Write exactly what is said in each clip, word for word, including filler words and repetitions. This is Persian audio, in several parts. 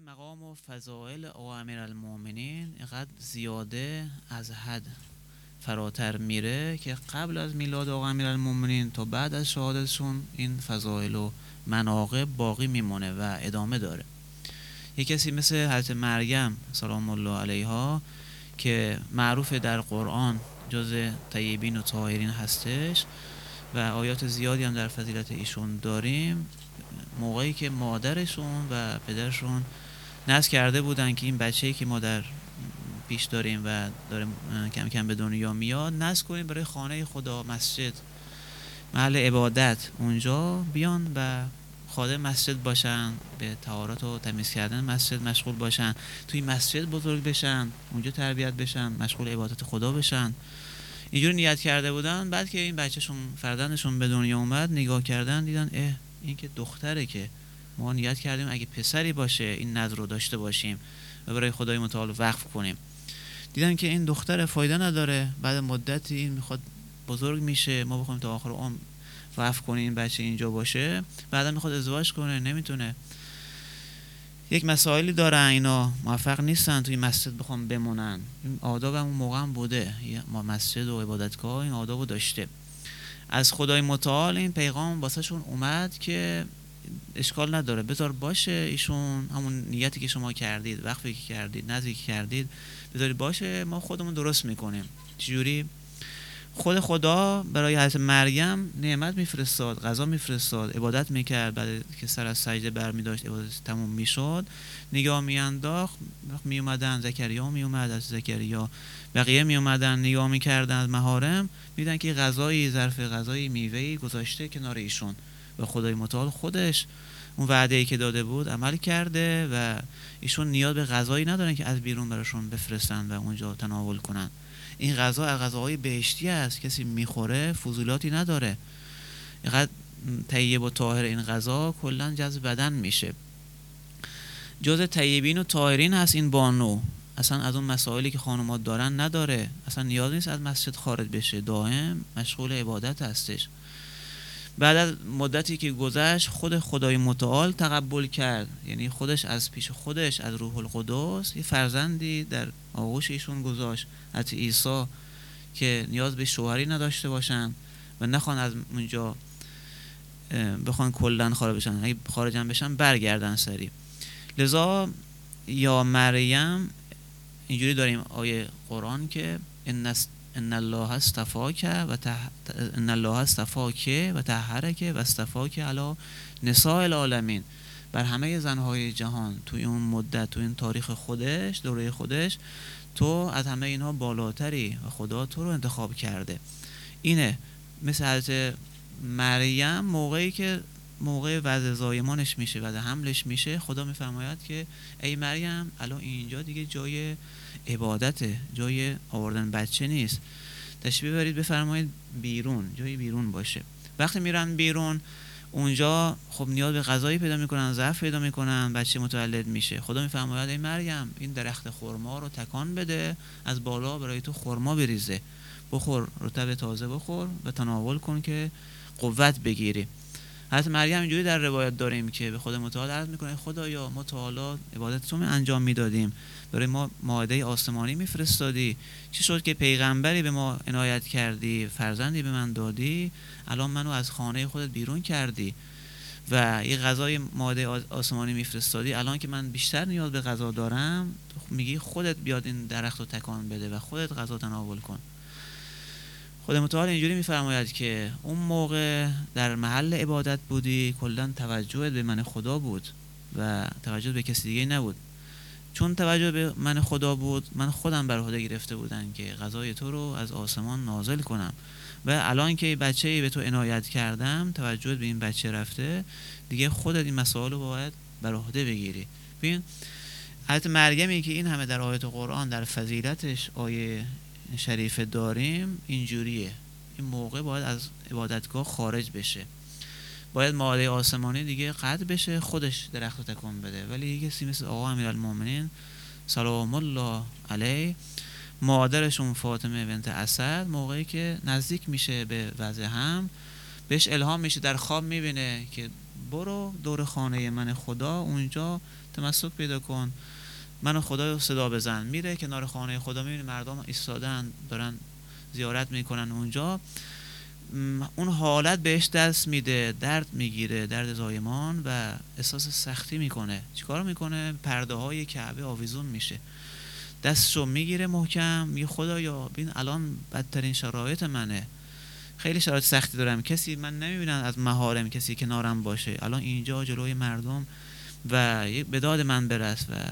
مقام و فضائل آقا امیرالمومنین اینقدر زیاده از حد فراتر میره که قبل از میلاد آقا امیرالمومنین تا بعد از شهادتشون این فضائل و مناقب باقی میمونه و ادامه داره. یک کسی مثل حضرت مریم سلام الله علیها که معروف در قرآن جز طیبین و طاهرین هستش و آیات زیادی هم در فضیلت ایشون داریم، موقعی که مادرشون و پدرشون نذر کرده بودن که این بچه‌ای که ما در پیش داریم و داره کم کم به دنیا میاد نذر کنیم برای خانه خدا، مسجد، محل عبادت، اونجا بیان و خادم مسجد باشن، به طهارت و تمیز کردن مسجد مشغول باشن، توی مسجد بزرگ بشن، اونجا تربیت بشن، مشغول عبادت خدا بشن. اینجوری نیت کرده بودن. بعد که این بچه‌شون فرزندشون به دنیا اومد نگاه کردن دیدن اه این که دختره، که ما نیت کردیم اگه پسری باشه این نذر رو داشته باشیم و برای خدای متعال وقف کنیم. دیدن که این دختر فایده نداره، بعد مدتی این میخواد بزرگ میشه، ما بخوایم تا آخر عمر وقف کنیم این بچه اینجا باشه، بعدا میخواد ازدواج کنه نمیتونه. یک مسائلی دارن، اینا موفق نیستن توی مسجد بخوام بمونن. این آداب هم اون موقع هم بوده، ما مسجد و عبادتگاه این آدابو داشته. از خدای متعال این پیغام واسه شون اومد که اشکال نداره، بذار باشه، ایشون همون نیتی که شما کردید، وقفی که کردید، نذری که کردید، بذاری باشه، ما خودمون درست میکنیم. چجوری؟ خود خدا برای حضرت مریم نعمت میفرستاد، غذا میفرستاد، عبادت میکرد. بعد که سر از سجده برمی داشت، عبادت تموم میشد، نگاه میانداخت، میومدن زکریا میومد، از زکریا بقیه میومدن نگاه میکردن از محارم، میدن که غذایی، ظرف غذایی، میوه‌ای گذاشته کنار ایشون و خدای متعال خودش اون وعده‌ای که داده بود عمل کرده و ایشون نیاز به غذایی ندارن که از بیرون براشون بفرستن و اونجا تناول کنن. این غذا از غذاهای بهشتی است، کسی میخوره فضولاتی نداره. اینقدر طیب و طاهر این غذا کلا جذب بدن میشه. جز طیبین و طاهرین هست این بانو، اصلا از اون مسائلی که خانومات دارن نداره، اصلا نیاز نیست از مسجد خارج بشه، دائم مشغول عبادت هستش. بعد از مدتی که گذشت خود خدای متعال تقبل کرد، یعنی خودش از پیش خودش از روح القدس یه فرزندی در آغوش ایشون گذاشت، حضرت عیسی، که نیاز به شوهری نداشته باشن و نخوان از اونجا بخوان کلن خارج بشن، اگه خارجن بشن برگردن سری. لذا یا مریم اینجوری داریم آیه قرآن که ان ان الله استفاک و تح... ان الله استفاک و طهرک و استفاک علی نساء العالمین، بر همه زنهای جهان توی اون مدت، توی این تاریخ خودش، دوره خودش، تو از همه اینها بالاتری و خدا تو رو انتخاب کرده. اینه مثل حضرت مریم موقعی که موقع وضع زایمانش میشه، وضع حملش میشه، خدا میفرماید که ای مریم الان اینجا دیگه جای عبادته، جای آوردن بچه نیست، تشریف ببرید بفرمایید بیرون، جای بیرون باشه. وقتی میرن بیرون اونجا خب نیاز به غذایی پیدا میکنن، ضعف پیدا میکنن، بچه متولد میشه. خدا میفرماید ای مریم این درخت خرما رو تکان بده، از بالا برای تو خرما بریزه، بخور، رطب تازه بخور و تناول کن که قوت بگیری. حضرت مریم اینجوری در روایت داریم که به خدا متعال عرض میکنه خدایا ما تا حالا عبادت تو انجام میدادیم، برای ما مائده آسمانی میفرستادی، چی شد که پیغمبری به ما عنایت کردی، فرزندی به من دادی، الان منو از خانه خودت بیرون کردی و یه غذای مائده آسمانی میفرستادی، الان که من بیشتر نیاز به غذا دارم میگی خودت بیاد این درخت رو تکان بده و خودت غذا تناول کن. خدا متعال اینجوری میفرماید که اون موقع در محل عبادت بودی، کلا توجهت به من خدا بود و توجه به کسی دیگه نبود. چون توجه به من خدا بود، من خودم بر عهده گرفته بودم که غذای تو رو از آسمان نازل کنم و الان که بچه‌ای به تو عنایت کردم، توجهت به این بچه رفته، دیگه خودت این مسائل رو باید بر عهده بگیری. ببین حضرت مریمی که این همه در آیات قرآن در فضیلتش آیه شریف داریم اینجوریه، این موقع باید از عبادتگاه خارج بشه، باید مائده آسمانی دیگه قطع بشه، خودش درخت رو تکون بده. ولی یه کسی مثل آقا امیرالمومنین سلام الله علیه، مادرشون فاطمه بنت اسد، موقعی که نزدیک میشه به وضع هم، بهش الهام میشه، در خواب میبینه که برو دور خانه من خدا، اونجا تمسک پیدا کن، من و خدا صدا بزن. میره کنار خانه خدا، میبینی مردم ایستادن دارن زیارت میکنن اونجا. اون حالت بهش دست میده، درد میگیره، درد زایمان، و احساس سختی میکنه. چیکار میکنه؟ پرده های کعبه آویزون میشه، دستشو میگیره محکم، میگه خدایا ببین الان بدترین شرایط منه، خیلی شرایط سختی دارم، کسی من نمیبینم از محارم کسی کنارم باشه، الان اینجا جلوی مردم و به داد من برس و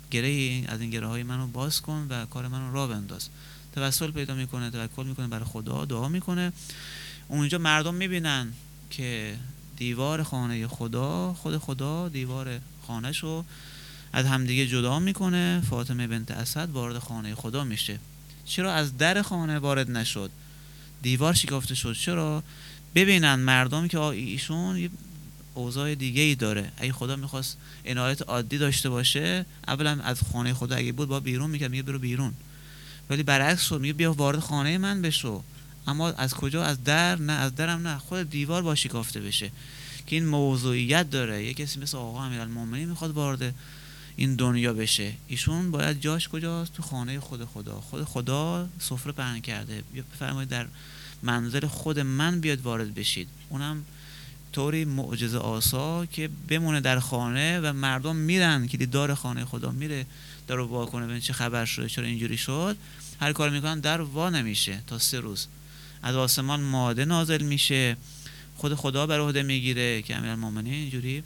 گره از این گره های منو باز کن و کار منو راه بنداز. توسل پیدا میکنه، توکل میکنه برای خدا، دعا میکنه. اونجا مردم میبینن که دیوار خانه خدا، خود خدا دیوار خانهشو از همدیگه جدا میکنه. فاطمه بنت اسد وارد خانه خدا میشه. چرا از در خانه وارد نشد؟ دیوار شکافته شد. چرا؟ ببینن مردم که ایشون یه اوضاع دیگه ای داره. اگه خدا میخواست عنایت عادی داشته باشه، اولا از خانه خدا اگه بود با بیرون میکرد، میگه برو بیرون، ولی برعکس شد، میگه بیا وارد خانه من بشو. اما از کجا؟ از در؟ نه، از درم نه، خود دیوار با شکافته بشه. که این موضوعیت داره. یه کسی مثل آقا امیرالمومنین میخواد وارد این دنیا بشه، ایشون باید جاش کجاست؟ تو خانه خود خدا. خود خدا سفره پهن کرده، بفرمایید در منزل خود من بیاد وارد بشید، اونم طوری معجزه آسا که بمونه در خانه و مردم میرن که دار خانه خدا میره درو وا کنه ببین چه خبر شده، چرا اینجوری شد. هر کار میکنن در وا نمیشه تا سه روز. از آسمان ماده نازل میشه، خود خدا بر عهده میگیره که امیرالمومنین اینجوری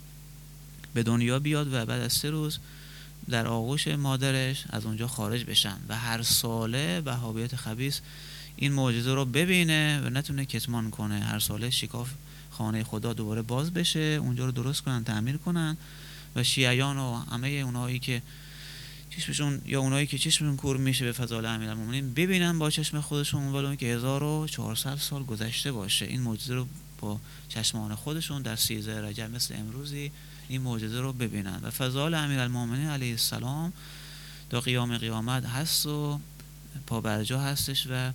به دنیا بیاد و بعد از سه روز در آغوش مادرش از اونجا خارج بشن. و هر ساله وهابیت خبیث این معجزه رو ببینه و نتونه کتمان کنه. هر ساله شکاف خانه خدا دوباره باز بشه، اونجا رو درست کنن، تعمیر کنن و شیعیان و همه اونایی که چشمشون یا اونایی که چشمشون کور میشه به فضائل امیرالمومنین ببینن با چشم خودشون، ولو که هزار و چهارصد سال گذشته باشه، این معجزه رو با چشمان خودشون در سیزده رجب مثل امروزی این معجزه رو ببینن. و فضائل امیرالمومنین علیه السلام تا قیام قیامت هست و پابرجا هستش و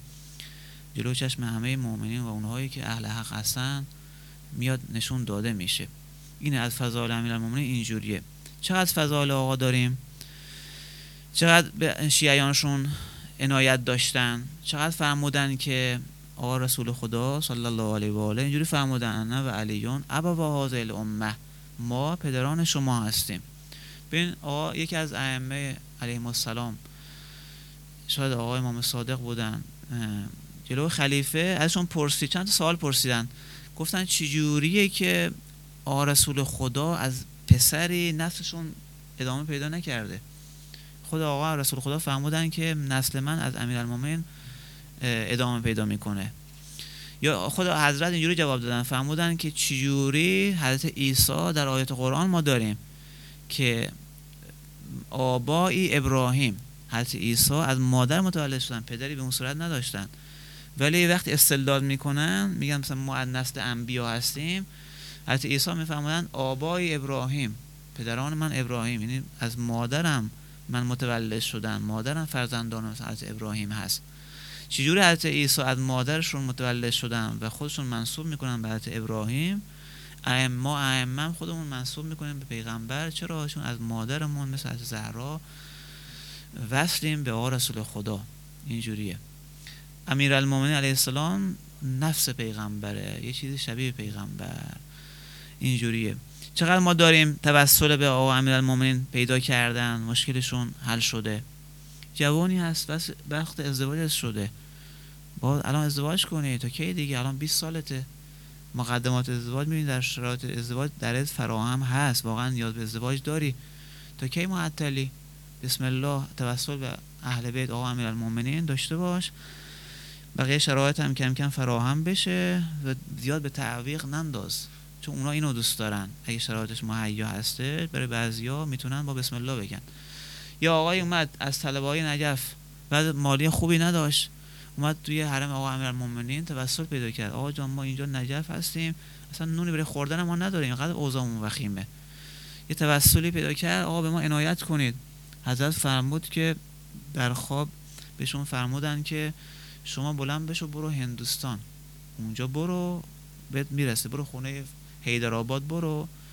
جلو چشم همه مؤمنین و اونهایی که اهل حق هستن میاد نشون داده میشه. این از فضائل امیرالمومنین اینجوریه. چقدر فضائل آقا داریم، چقدر به شیعیانشون عنایت داشتن، چقدر فرمودن که آقا رسول خدا صلی الله علیه و آله اینجوری فرمودن انا و علیون ابوا هذه الامه، ما پدران شما هستیم. ببین آقا یکی از ائمه علیهم السلام، شاید آقا امام صادق بودن، جلو خلیفه ازشون پرسید، چند تا سوال پرسیدن، گفتن چجوریه که آقا رسول خدا از پسری نسلشون ادامه پیدا نکرده؟ خود آقا رسول خدا فرمودن که نسل من از امیرالمومنین ادامه پیدا میکنه. یا خود حضرت اینجوری جواب دادن، فرمودن که چجوری حضرت عیسی در آیات قرآن ما داریم که آبای ابراهیم، حضرت عیسی از مادر متولد شدن، پدری به اون صورت نداشتن، ولی وقتی استدلال میکنن میگن مثلا ما از نسل انبیا هستیم، حضرت عیسی میفرمودن آبای ابراهیم، پدران من ابراهیم، یعنی از مادرم من متولد شدم، مادرم فرزندان حضرت ابراهیم هست. چجوری حضرت عیسی از مادرشون متولد شدن و خودشون منسوب میکنن به حضرت ابراهیم، ما ائمه خودمون منسوب میکنیم به پیغمبر؟ چرا؟ چون از مادرمون مثل حضرت زهرا وصلیم به آقا رسول خدا. اینجوریه. امیرالمومنین علیه السلام نفس پیغمبره، یه چیزی شبیه پیغمبر. اینجوریه. چقدر ما داریم توسل به آقا امیرالمومنین پیدا کردن، مشکلشون حل شده. جوانی هست بس وقت ازدواج شده، با الان ازدواج کنی تا کی دیگه؟ الان بیست سالته، مقدمات ازدواج میبینی در شرایط ازدواج درت فراهم هست، واقعا نیاز به ازدواج داری، تا کی معطلی؟ بسم الله توسل به اهل بیت آقا امیرالمومنین داشته باش، بقیه شرایط هم کم کم فراهم بشه و زیاد به تعویق ننداز، چون اونا اینو دوست دارن. اگه شرایطش مهیا هسته برای بعضیا میتونن با بسم الله بگن. یا آقای اومد از طلبه‌های نجف، بعد مالی خوبی نداشت، اومد توی حرم آقا امیرالمومنین توسل پیدا کرد، آقا جان ما اینجا نجف هستیم، اصلا نونی برای خوردن ما نداریم، اینقدر اوضاعمون وخیمه. یه توسلی پیدا کرد، آقا به ما عنایت کنید. حضرت فرمود که در خواب بهشون فرمودن که شما بلند بشو برو هندوستان، اونجا برو بهت میرسه، برو خونه حیدرآباد برو،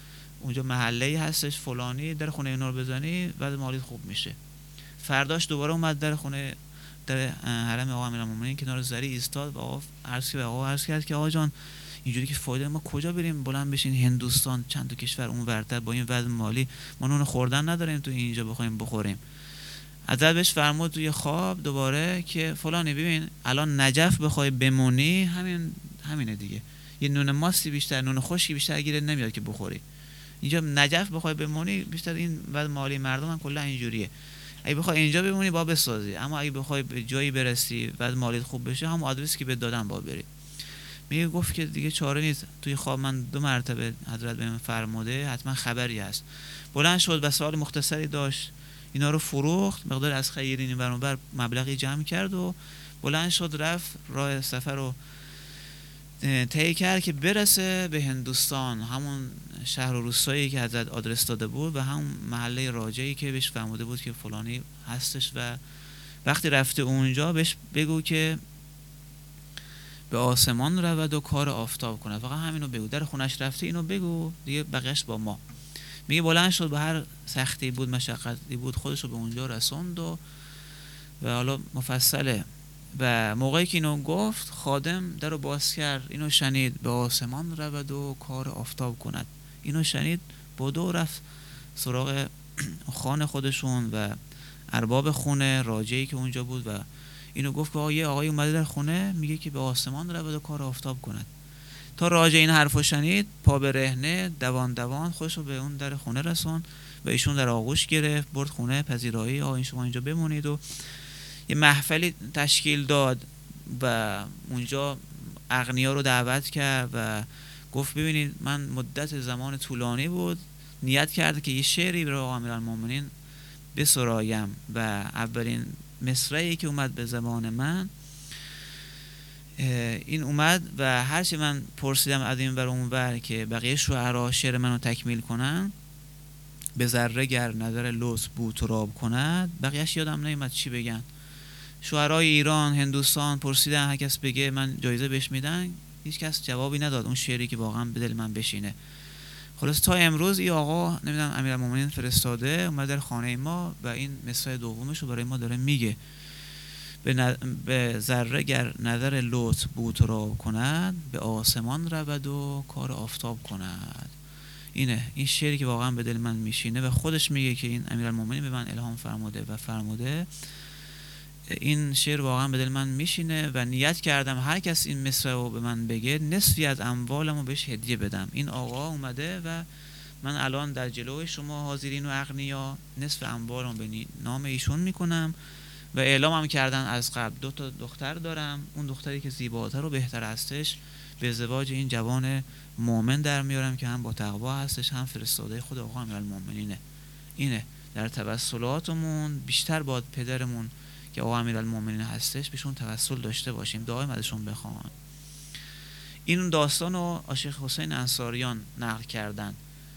اونجا محله هستش فلانی، در خونه اینا رو بزنی وضع مالی خوب میشه. فرداش دوباره اومد در خونه در حرم آقا امیرالمومنین کنار زری ایستاد و آقا عرض کرد آقا عرض کرد که آقا جان اینجوری که فایده ما کجا بریم بلند بشین هندوستان چند تا کشور اون ورتر با این وضع مالی ما نون خوردن نداریم تو اینجا بخوایم بخوریم. حضرت بهش فرمود توی خواب دوباره که فلانی ببین الان نجف بخوای بمونی همین همینه دیگه، یه نون ماستی بیشتر نون خشکی بیشتر گیرت نمیاد که بخوری. اینجا نجف بخوای بمونی بیشتر این وضع مالی مردم هم کلا اینجوریه، اگه بخوای اینجا بمونی با بسازی، اما اگه بخوای به جایی برسی وضع مالیت خوب بشه هم آدرسی که بهت دادن با بری. میگه گفت که دیگه چاره نیست. توی خواب من دو مرتبه حضرت بهم فرموده حتما خبری هست. بلند شد و سوال مختصری داشت، اینا رو فروخت، مقدار از خیرین این برانبر مبلغی جمع کرد و بلند شد رفت راه سفر رو طی کرد که برسه به هندوستان، همون شهر و روستایی که حضرت آدرس داده بود و همون محله راجعی که بهش فرموده بود که فلانی هستش. و وقتی رفته اونجا بهش بگو که به آسمان رود و کار آفتاب کنه، فقط همینو بگو. در خونش رفته اینو بگو دیگه، بقیش با ما. میگه بلند شد، به هر سختی بود مشقتی بود خودش رو به اونجا رسوند و و حالا مفصله. و موقعی که اینو گفت خادم در رو باز کرد، اینو شنید به آسمان رود و کار آفتاب کند. اینو شنید بدو رفت سراغ خانه خودشون و ارباب خونه راجعی که اونجا بود و اینو گفت که یه آقای اومده در خونه میگه که به آسمان رود و کار آفتاب کند. تا راجع این حرفو شنید پا به رهنه دوان دوان خودش رو به اون در خونه رسون و ایشون در آغوش گرفت برد خونه پذیرایی، آقا این شما اینجا بمونید و یه محفلی تشکیل داد و اونجا اغنیا رو دعوت کرد و گفت ببینید من مدت زمان طولانی بود نیت کرده که یه شعری برای آقا امیرالمومنین بسرایم و اولین مصرعی که اومد به زبان من این اومد و هرچی من پرسیدم از این ور اون ور که بقیه شعرا شعر منو تکمیل کنن، به ذره گر نظر لطف بود تراب کند، بقیهش یادم نمیاد چی بگن. شعرای ایران هندوستان پرسیدن هر کس بگه من جایزه بهش میدن، هیچ کس جوابی نداد اون شعری که واقعا به دل من بشینه. خلاص تا امروز این آقا نمیدونم امیرالمومنین فرستاده اومد در خانه ما و این مصرع دومش رو برای ما داره میگه، به, ن... به ذره گر نظر لطف بود را کند، به آسمان رود و کار آفتاب کند. اینه این شعری که واقعا به دل من میشینه و خودش میگه که این امیرالمومنین به من الهام فرموده و فرموده این شعر واقعا به دل من میشینه و نیت کردم هر کس این مصرع رو به من بگه نصفی از اموالمو بهش هدیه بدم. این آقا اومده و من الان در جلوی شما حاضرین و اغنیا نصف اموالمو به نام ایشون میکنم و اعلام هم کردن از قبل دو تا دختر دارم، اون دختری که زیباتر و بهتر هستش به ازدواج این جوان مؤمن در میارم که هم با تقوا هستش هم فرستاده خود آقا امیرالمومنینه. اینه در توسلاتمون بیشتر با پدرمون که آقا امیرالمومنین هستش بهشون توسل داشته باشیم، دائم ازشون بخوان. این داستان رو شیخ حسین انصاریان نقل کردن،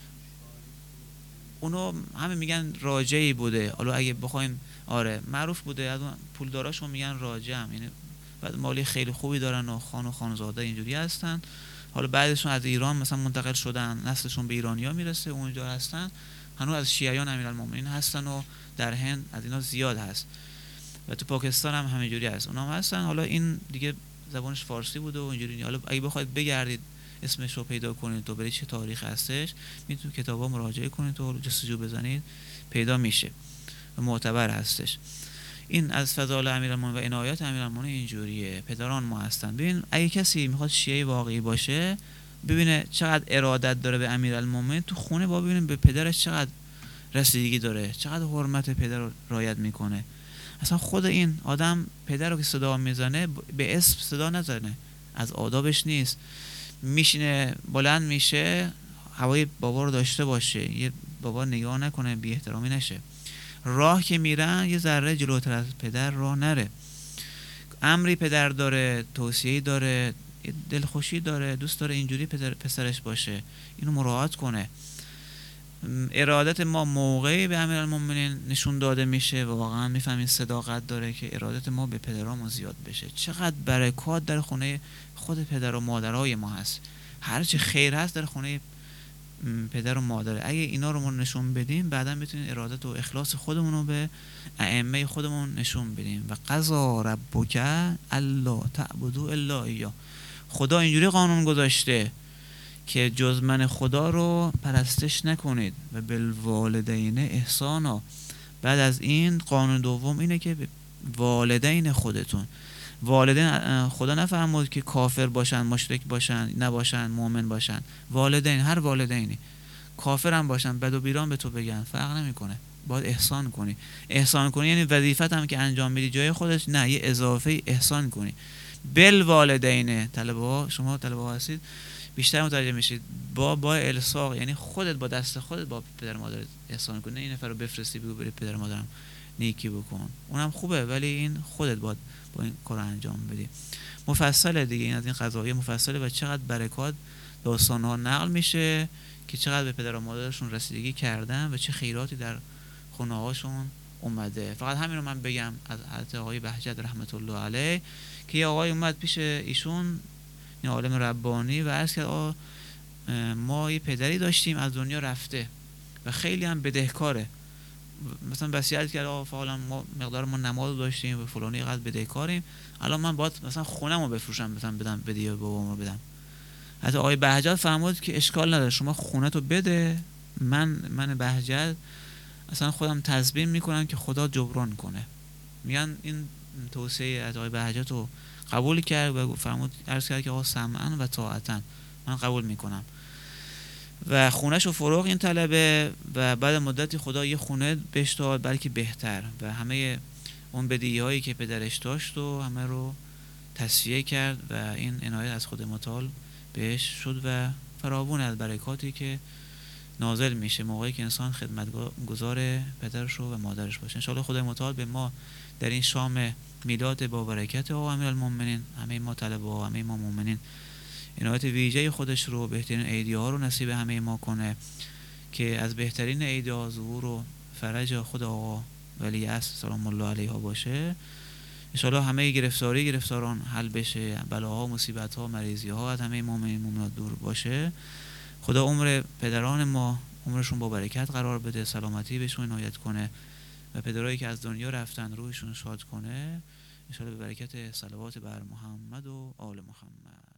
اونو همه میگن راجعی بوده. حالا اگه بخوایم آره معروف بوده، از پولداراشون میگن راجعم، یعنی بعد مالی خیلی خوبی دارن و خان و خانزاده اینجوری هستن. حالا بعدشون از ایران مثلا منتقل شدن، نسلشون به ایرانیا میرسه اونجا هستن، هنوز از شیعیان امیرالمومنین هستن و در هند از اینا زیاد هست و تو پاکستان هم همینجوری هست، اونا هم هستن. حالا این دیگه زبانش فارسی بوده و اینجوری. حالا اگه بخواید بگردید اسمش رو پیدا کنید و برای چه تاریخ هستش میتونید کتابا مراجعه کنید و جستجو بزنید پیدا میشه و معتبر هستش. این از فضائل امیرالمومنین و عنایات امیرالمومنین اینجوریه، پدران ما هستن. ببین اگه کسی میخواد شیعه واقعی باشه ببینه چقدر ارادت داره به امیرالمومنین، تو خونه با ببینه به پدرش چقدر رسیدگی داره، چقدر حرمت پدر رو رعایت میکنه. اصلا خود این آدم پدر رو که صدا میزنه به اسم صدا نزنه، از آدابش نیست. میشینه بلند میشه هوای بابا رو داشته باشه، یه بابا نگاه نکنه بی احترامی نشه. راه که میرن یه ذره جلوتر از پدر راه نره. امری پدر داره، توصیه‌ای داره، دلخوشی داره، دوست داره اینجوری پدر پسرش باشه، اینو مراعات کنه. ارادت ما موقعی به امیرالمومنین نشون داده میشه و واقعا میفهمین صداقت داره که ارادت ما به پدرامون زیاد بشه. چقدر برکات در خونه خود پدر و مادرای ما هست، هر چه خیر هست در خونه پدر و مادر. اگه اینا رو ما نشون بدیم بعدا میتونیم ارادت و اخلاص خودمون رو به ائمه خودمون نشون بدیم. و قضا ربک الا تعبدوا الا ایاه، خدا اینجوری قانون گذاشته که جز من خدا رو پرستش نکنید و بالوالدین احسانا. بعد از این قانون دوم اینه که والدین خودتون، والدین خدا نفرمود که کافر باشن، مشرک باشن، نباشن، مؤمن باشن. والدین، هر والدینی، کافر هم باشن، بد و بیران به تو بگن، فرق نمیکنه، باید احسان کنی. احسان کنی یعنی وظیفت هم که انجام میدی جای خودش، نه، یه اضافه احسان کنی. بالوالدین، طلبه ها، شما طلبه ها هستید بیشتر متوجه میشید، با با الساق یعنی خودت با دست خودت با پدر مادرت احسان کنی. این نفر رو بفرستی بگو بری پدر مادرم نیکی بکن، اونم خوبه، ولی این خودت باید با این کار انجام بدی. مفصله دیگه، این از این قضایا مفصله و چقدر برکات داستان ها نقل میشه که چقدر به پدر و مادرشون رسیدگی کردن و چه خیراتی در خونه هاشون اومده. فقط همین رو من بگم از حضرت آقای بهجت رحمت الله علیه که یه آقای اومد پیش ایشون، این عالم ربانی، و عرض کرد ما یه پدری داشتیم از دنیا رفته و خیلی هم بدهکاره، مثلا وصیت کرد آقا فعلا ما مقدار ما نماز داشتیم و فلانی قد بدهکاریم، الان من باید مثلا خونمو بفروشم مثلا بدم بدی بابامو بدم. حتی آقای بهجت فرمود که اشکال نداره، شما خونتو بده، من من بهجت اصلا خودم تضمین میکنم که خدا جبران کنه. میگن این توصیه از آقای بهجت رو قبول کرد و فرمود، عرض کرد که آقا سمعا و طاعتا، من قبول میکنم. و خونهش رو فروغ این طلبه و بعد مدتی خدا یه خونه بهش داد بلکه بهتر، و همه اون بدیهی هایی که پدرش داشت و همه رو تصفیه کرد و این عنایت از خود متعال بهش شد و فراوون از برکاتی که نازل میشه موقعی که انسان خدمتگزار پدرش و مادرش باشه. ان شاء الله خدای متعال به ما در این شام میلاد با برکت آقا امیرالمومنین، همه ما طلبه ها، همه ما مؤمنین، عنایت ویژه خودش رو، بهترین ایدی ها رو نصیب همه ما کنه که از بهترین ایدی ها ظهور و فرج خود آقا ولی عصر سلام الله علیه باشه. انشاءالله همه گرفتاری گرفتاران حل بشه، بلاها، مصیبت ها، مریضی ها از همه مؤمنین مؤمنات دور باشه. خدا عمر پدران ما عمرشون با برکت قرار بده، سلامتی بهشون عنایت کنه و پدرایی که از دنیا رفتن روحشون شاد کنه. انشاءالله به برکت صلوات بر محمد و آل محمد.